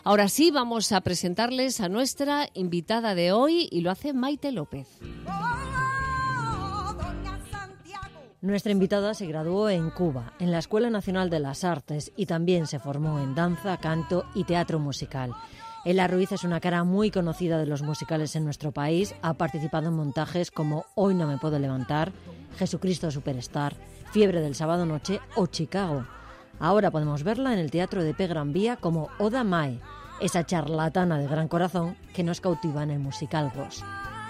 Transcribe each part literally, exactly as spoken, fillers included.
Ahora sí, vamos a presentarles a nuestra invitada de hoy y lo hace Maite López. Nuestra invitada se graduó en Cuba, en la Escuela Nacional de las Artes, y también se formó en danza, canto y teatro musical. Ela Ruiz es una cara muy conocida de los musicales en nuestro país. Ha participado en montajes como Hoy no me puedo levantar, Jesucristo Superstar, Fiebre del sábado noche o Chicago. Ahora podemos verla en el Teatro de P. Gran Vía como Oda Mae, esa charlatana de gran corazón que nos cautiva en el musical Ghost.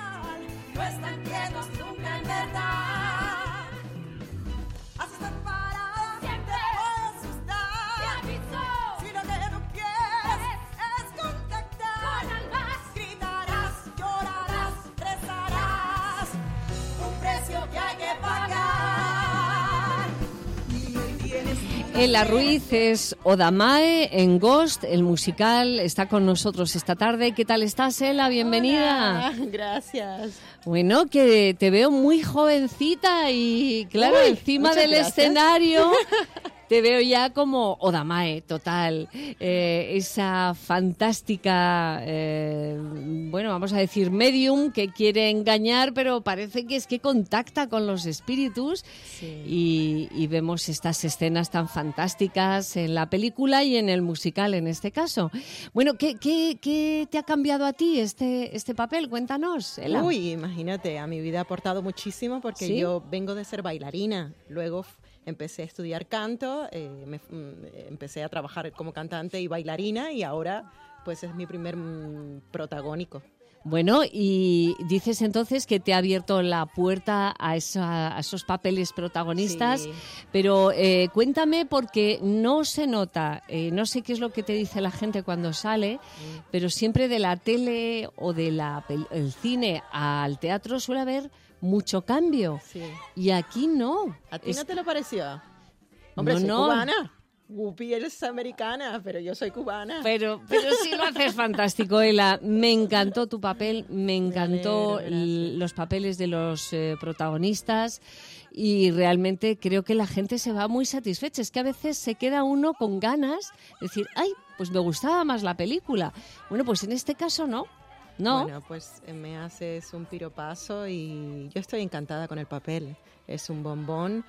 Ela Ruiz es Oda Mae en Ghost, el musical. Está con nosotros esta tarde. ¿Qué tal estás, Ela? Bienvenida. Hola, gracias. Bueno, que te veo muy jovencita y, claro, Uy, encima del gracias. escenario te veo ya como Oda Mae, total. Eh, esa fantástica, eh, bueno, vamos a decir medium que quiere engañar, pero parece que es que contacta con los espíritus. Sí. y, y vemos estas escenas tan fantásticas en la película y en el musical en este caso. Bueno, ¿qué, qué, qué te ha cambiado a ti este, este papel? Cuéntanos, Ela. Uy, imagínate, a mi vida ha aportado muchísimo porque ¿sí? Yo vengo de ser bailarina, luego empecé a estudiar canto, eh, me, mm, empecé a trabajar como cantante y bailarina y ahora pues es mi primer mm, protagónico. Bueno, y dices entonces que te ha abierto la puerta a, esa, a esos papeles protagonistas, sí. Pero eh, cuéntame porque no se nota, eh, no sé qué es lo que te dice la gente cuando sale, mm. pero siempre de la tele o del el cine al teatro suele haber mucho cambio, sí. Y aquí no. ¿A ti es... no te lo pareció? Hombre, no, soy no. cubana. Whoopi es americana, pero yo soy cubana. Pero, pero sí lo haces fantástico, Ela. Me encantó tu papel, me encantó me alegro, los papeles de los eh, protagonistas y realmente creo que la gente se va muy satisfecha. Es que a veces se queda uno con ganas de decir, ay, pues me gustaba más la película. Bueno, pues en este caso no. No. Bueno, pues eh, me haces un piropazo y yo estoy encantada con el papel. Es un bombón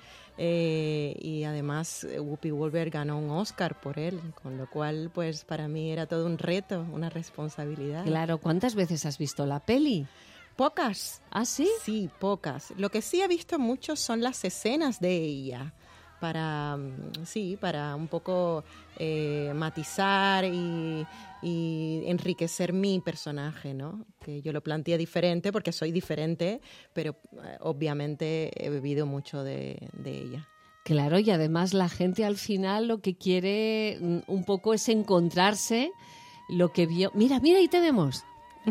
eh, y además Whoopi Goldberg ganó un Oscar por él, con lo cual pues para mí era todo un reto, una responsabilidad. Claro, ¿cuántas veces has visto la peli? Pocas. ¿Ah, sí? Sí, pocas. Lo que sí he visto mucho son las escenas de ella. Para, sí, para un poco eh, matizar y, y enriquecer mi personaje, ¿no? Que yo lo planteé diferente porque soy diferente, pero eh, obviamente he bebido mucho de, de ella. Claro, y además la gente al final lo que quiere un poco es encontrarse lo que vio. Mira, mira, ahí te vemos.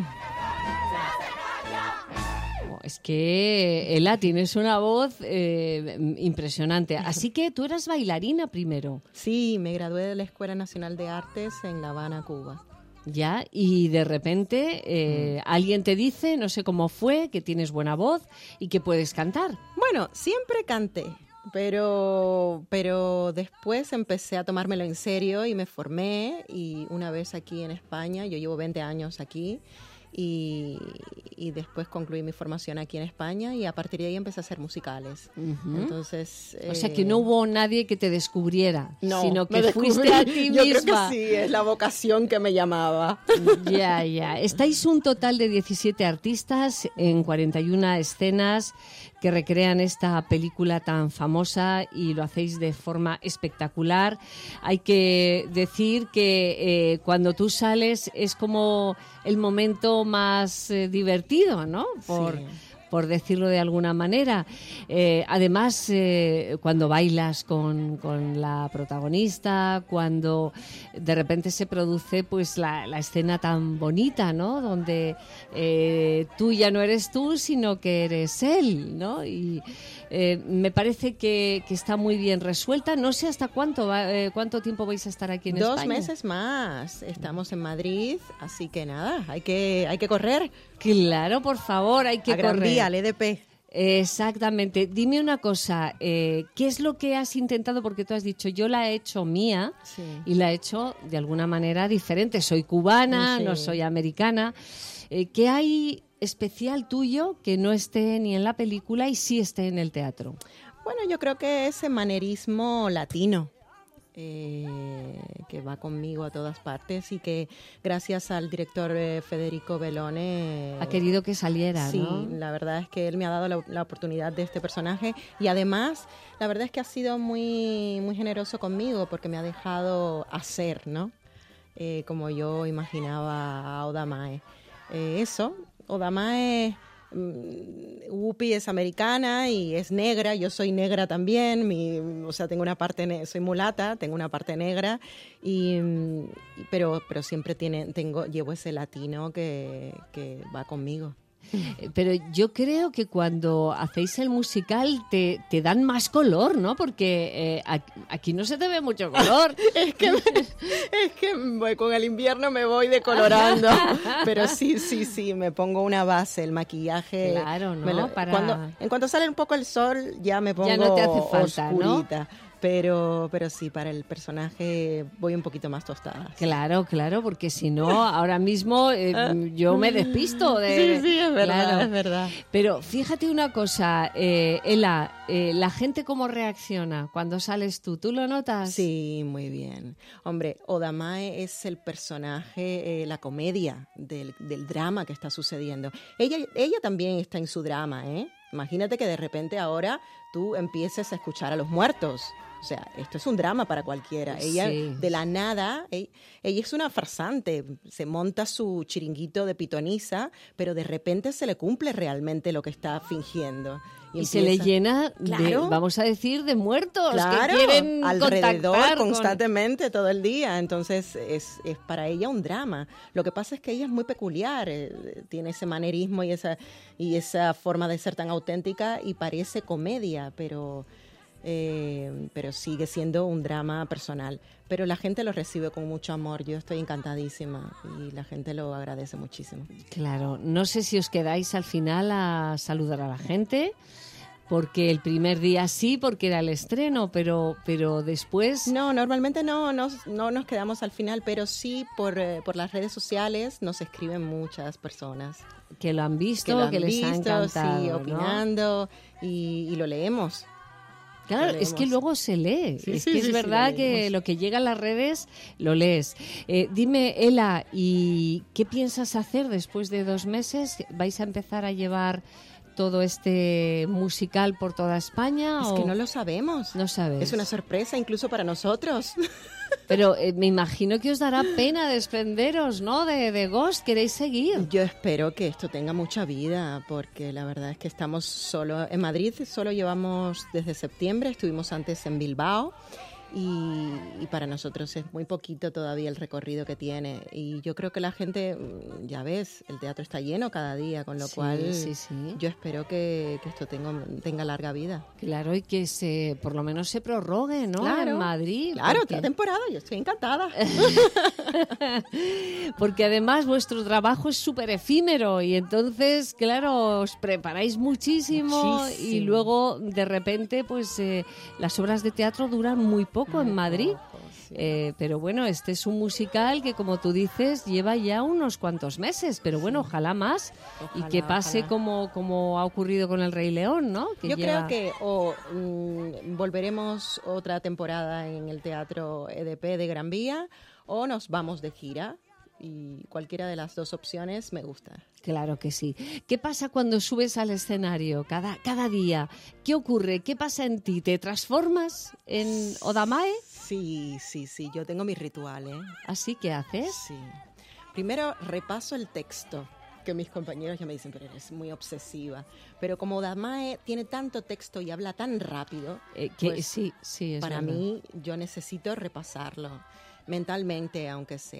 Es que, Ela, tienes una voz eh, impresionante. Así que tú eras bailarina primero. Sí, me gradué de la Escuela Nacional de Artes en La Habana, Cuba. Ya, y de repente eh, mm. alguien te dice, no sé cómo fue, que tienes buena voz y que puedes cantar. Bueno, siempre canté, pero, pero después empecé a tomármelo en serio y me formé. Y una vez aquí en España, yo llevo veinte años aquí, Y, y después concluí mi formación aquí en España y a partir de ahí empecé a hacer musicales. Uh-huh. Entonces, o eh... sea que no hubo nadie que te descubriera, no, sino que fuiste a ti yo misma. Yo creo que sí, es la vocación que me llamaba. Ya, ya. Estáis un total de diecisiete artistas en cuarenta y una escenas que recrean esta película tan famosa y lo hacéis de forma espectacular. Hay que decir que eh, cuando tú sales es como el momento más eh, divertido, ¿no? Por, sí. por decirlo de alguna manera. Eh, además, eh, cuando bailas con, con la protagonista, cuando de repente se produce pues la, la escena tan bonita, ¿no? Donde eh, tú ya no eres tú, sino que eres él, ¿no? Y eh, me parece que, que está muy bien resuelta. No sé hasta cuánto va, eh, cuánto tiempo vais a estar aquí en Dos España. Dos meses más. Estamos en Madrid, así que nada, hay que, hay que correr. Claro, por favor, hay que a Gran correr. Vía, al E D P. Exactamente. Dime una cosa, eh, ¿qué es lo que has intentado? Porque tú has dicho, yo la he hecho mía Sí. y la he hecho de alguna manera diferente. Soy cubana, Sí. no soy americana. Eh, ¿Qué hay especial tuyo que no esté ni en la película y sí esté en el teatro? Bueno, yo creo que ese manerismo latino eh, que va conmigo a todas partes y que gracias al director eh, Federico Bellone... Ha querido que saliera, sí, ¿no? la verdad es que él me ha dado la, la oportunidad de este personaje y además la verdad es que ha sido muy, muy generoso conmigo porque me ha dejado hacer, ¿no? Eh, como yo imaginaba a Oda Mae. Eh, eso, Oda Mae... Whoopi es americana y es negra, yo soy negra también, mi, o sea, tengo una parte, ne- soy mulata, tengo una parte negra, y, y- pero, pero siempre tiene, tengo, llevo ese latino que, que va conmigo. Pero yo creo que cuando hacéis el musical te, te dan más color, ¿no? Porque eh, aquí no se te ve mucho color. Es que, me- es que voy, con el invierno me voy decolorando, pero sí, sí, sí, me pongo una base, el maquillaje. Claro, ¿no? me lo- Para- cuando, en cuanto sale un poco el sol, ya me pongo Ya no te hace falta, ¿no? oscurita. Pero, pero sí, para el personaje voy un poquito más tostada. Claro, claro, porque si no, ahora mismo eh, yo me despisto. De, Sí, sí, es verdad, claro. es verdad. Pero fíjate una cosa, eh, Ela, eh, la gente cómo reacciona cuando sales tú, ¿tú lo notas? Sí, muy bien. Hombre, Oda Mae es el personaje, eh, la comedia del, del drama que está sucediendo. Ella, ella también está en su drama, ¿eh? Imagínate que de repente ahora tú empieces a escuchar a los muertos. O sea, esto es un drama para cualquiera. Ella, Sí. de la nada, ella, ella es una farsante. Se monta su chiringuito de pitoniza, pero de repente se le cumple realmente lo que está fingiendo. Y se le empieza- llena de, Claro. vamos a decir, de muertos Claro, que quieren alrededor contactar con- constantemente todo el día. Entonces es, es para ella un drama. Lo que pasa es que ella es muy peculiar, eh, tiene ese manerismo y esa, y esa forma de ser tan auténtica y parece comedia, pero, eh, pero sigue siendo un drama personal. Pero la gente lo recibe con mucho amor. Yo estoy encantadísima y la gente lo agradece muchísimo. Claro, no sé si os quedáis al final a saludar a la gente, porque el primer día sí, porque era el estreno, pero, pero después... No, normalmente no nos, no nos quedamos al final, pero sí por, eh, por las redes sociales nos escriben muchas personas. Que lo han visto, Que, lo han que les ha visto, encantado, sí, ¿no? opinando y, y lo leemos. Claro, Lo es que leemos. luego se lee. Sí, es sí, que sí, es sí, verdad lo que leemos. lo que llega a las redes lo lees. Eh, dime, Ela, ¿y qué piensas hacer después de dos meses? ¿Vais a empezar a llevar todo este musical por toda España? Es o que no lo sabemos. no sabes? Es una sorpresa incluso para nosotros. Pero eh, me imagino que os dará pena desprenderos, ¿no? De, de Ghost, ¿queréis seguir? Yo espero que esto tenga mucha vida, porque la verdad es que estamos solo en Madrid, solo llevamos desde septiembre, estuvimos antes en Bilbao. Y, y para nosotros es muy poquito todavía el recorrido que tiene. Y yo creo que la gente, mm, ya ves, el teatro está lleno cada día, con lo Sí, cual sí, sí. yo espero que, que esto tenga, tenga larga vida. Claro, y que se, por lo menos se prorrogue, ¿no? Claro. En Madrid. Claro, porque- otra temporada, yo estoy encantada. Porque además vuestro trabajo es súper efímero y entonces, claro, os preparáis muchísimo, Muchísimo. y luego de repente pues eh, las obras de teatro duran muy poco en Madrid. Ojo, sí. Eh, pero bueno, este es un musical que, como tú dices, lleva ya unos cuantos meses, pero bueno, ojalá más y Ojalá, que pase ojalá. como, como ha ocurrido con El Rey León, ¿no? Que Yo lleva- creo que o mm, volveremos otra temporada en el Teatro E D P de Gran Vía o nos vamos de gira y cualquiera de las dos opciones me gusta. Claro que sí. ¿Qué pasa cuando subes al escenario cada, cada día? ¿Qué ocurre? ¿Qué pasa en ti? ¿Te transformas en Oda Mae? Sí, sí, sí, yo tengo mi ritual, ¿eh? ¿Así que haces? Sí. Primero repaso el texto, que mis compañeros ya me dicen, pero eres muy obsesiva. Pero como Damae tiene tanto texto y habla tan rápido, Eh, que pues, sí, sí, es para verdad. mí yo necesito repasarlo mentalmente, aunque sea.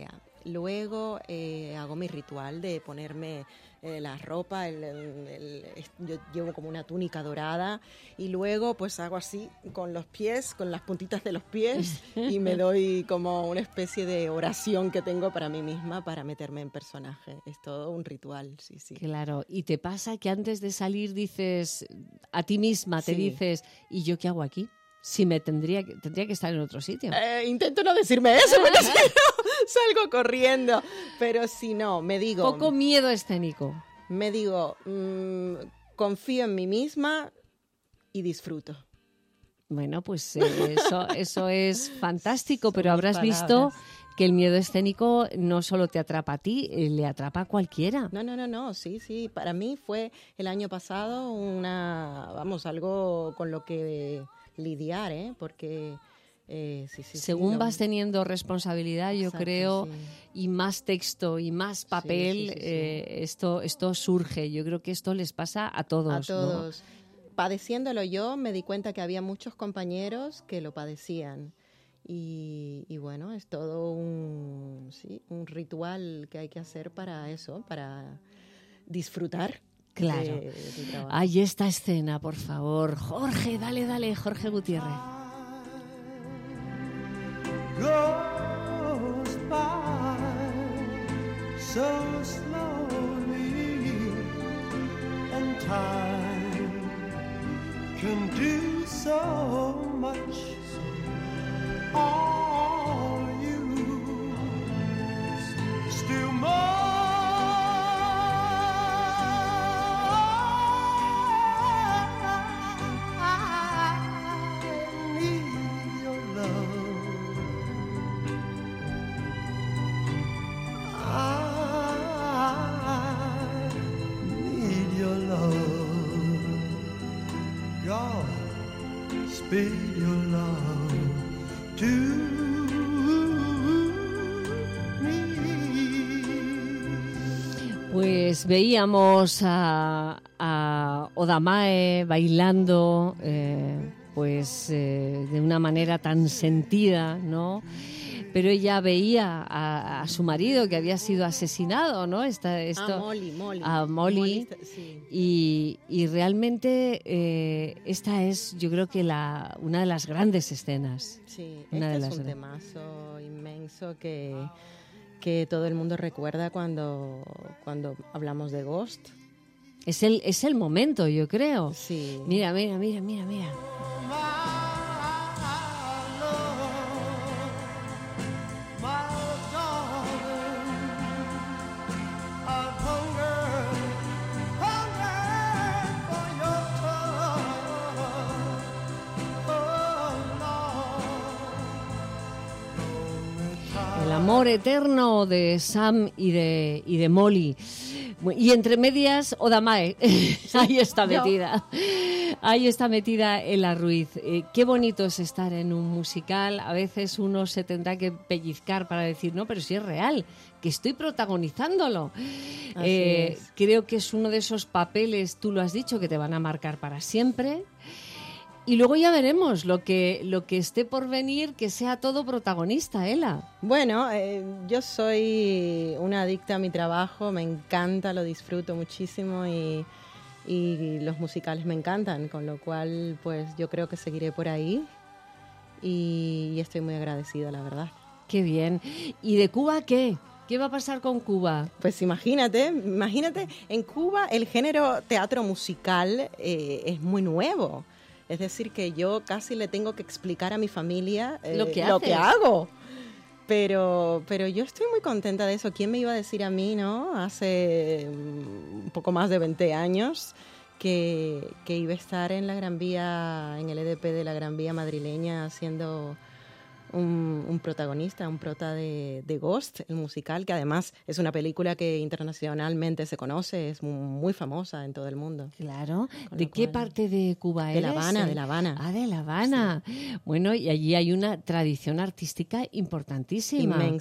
luego eh, hago mi ritual de ponerme eh, la ropa, el, el, el, yo llevo como una túnica dorada y luego pues hago así con los pies, con las puntitas de los pies y me doy como una especie de oración que tengo para mí misma para meterme en personaje. Es todo un ritual, sí, sí. Claro, y te pasa que antes de salir dices a ti misma, te sí. dices, ¿y yo qué hago aquí? Si me tendría que, tendría que estar en otro sitio. Eh, intento no decirme eso, porque si no, salgo corriendo. Pero si no, me digo... Poco miedo escénico. Me digo, mmm, confío en mí misma y disfruto. Bueno, pues eh, eso, eso es fantástico, Son pero habrás palabras. visto que el miedo escénico no solo te atrapa a ti, eh, le atrapa a cualquiera. No, no, no, no, sí, sí. Para mí fue el año pasado una, vamos, algo con lo que lidiar, ¿eh? Porque... Eh, sí, sí, Según sí, vas lo... teniendo responsabilidad, yo Exacto, creo, sí. y más texto y más papel, Sí, sí, sí, sí. Eh, esto, esto surge. Yo creo que esto les pasa a todos. A todos. ¿No? Padeciéndolo yo, me di cuenta que había muchos compañeros que lo padecían. Y, y bueno, es todo un, sí, un ritual que hay que hacer para eso, para disfrutar. Claro. De, de tu trabajo. Hay esta escena, por favor. Jorge, dale, dale, Jorge Gutiérrez. Goes by so slowly, and time can do so much. Are you still more? Speed your love to me. Pues veíamos a, a Oda Mae bailando, eh, pues eh, de una manera tan sentida, ¿no? Pero ella veía a, a su marido que había sido asesinado, ¿no? Esta, esto, a Molly, Molly. A Molly. Molly sí. y, y realmente eh, esta es, yo creo que la, una de las grandes escenas. Sí, una este de es las un temazo inmenso que, que todo el mundo recuerda cuando, cuando hablamos de Ghost. Es el, es el momento, yo creo. Sí. Mira, mira, mira, mira, mira. El amor eterno de Sam y de, y de Molly. Y entre medias, Oda Mae. Ahí está metida. Ahí está metida Ela Ruiz. Eh, qué bonito es estar en un musical. A veces uno se tendrá que pellizcar para decir, no, pero si es real, que estoy protagonizándolo. Eh, creo que es uno de esos papeles, tú lo has dicho, que te van a marcar para siempre. Y luego ya veremos lo que, lo que esté por venir, que sea todo protagonista, Ela. Bueno, eh, yo soy una adicta a mi trabajo, me encanta, lo disfruto muchísimo y, y los musicales me encantan, con lo cual pues yo creo que seguiré por ahí y, y estoy muy agradecida, la verdad. Qué bien. ¿Y de Cuba qué? ¿Qué va a pasar con Cuba? Pues imagínate, imagínate, en Cuba el género teatro musical eh, es muy nuevo. Es decir, que yo casi le tengo que explicar a mi familia eh, lo, que, lo que hago. Pero, pero yo estoy muy contenta de eso. ¿Quién me iba a decir a mí, no? Hace un poco más de veinte años que, que iba a estar en la Gran Vía, en el E D P de la Gran Vía madrileña, haciendo un, un protagonista, un prota de, de Ghost, el musical, que además es una película que internacionalmente se conoce, es muy, muy famosa en todo el mundo. Claro. ¿De qué cual, parte de Cuba eres? De La Habana, de La Habana. Ah, de La Habana. Sí. Bueno, y allí hay una tradición artística importantísima. Inmensa.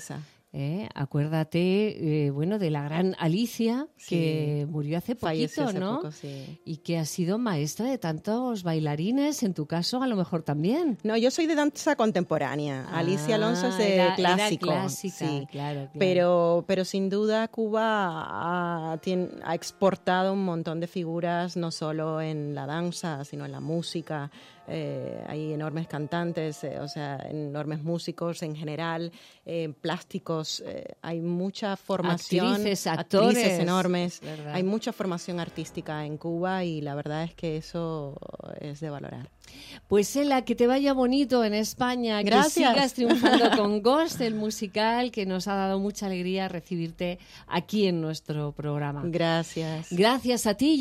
¿eh? Acuérdate, eh, bueno, de la gran Alicia, Sí. que murió hace Falleció poquito, hace ¿no? poco, sí. Y que ha sido maestra de tantos bailarines, en tu caso a lo mejor también. No, yo soy de danza contemporánea. Ah, Alicia Alonso es de era- era clásico. clásica, sí. claro, claro. Pero, pero sin duda Cuba ha, tien- ha exportado un montón de figuras, no solo en la danza, sino en la música. Eh, hay enormes cantantes, eh, o sea, enormes músicos en general, eh, plásticos. Eh, hay mucha formación. Actrices, actores, actrices enormes. ¿verdad? Hay mucha formación artística en Cuba y la verdad es que eso es de valorar. Pues Ela, que te vaya bonito en España, Gracias. que sigas triunfando con Ghost, el musical, que nos ha dado mucha alegría recibirte aquí en nuestro programa. Gracias. Gracias a ti.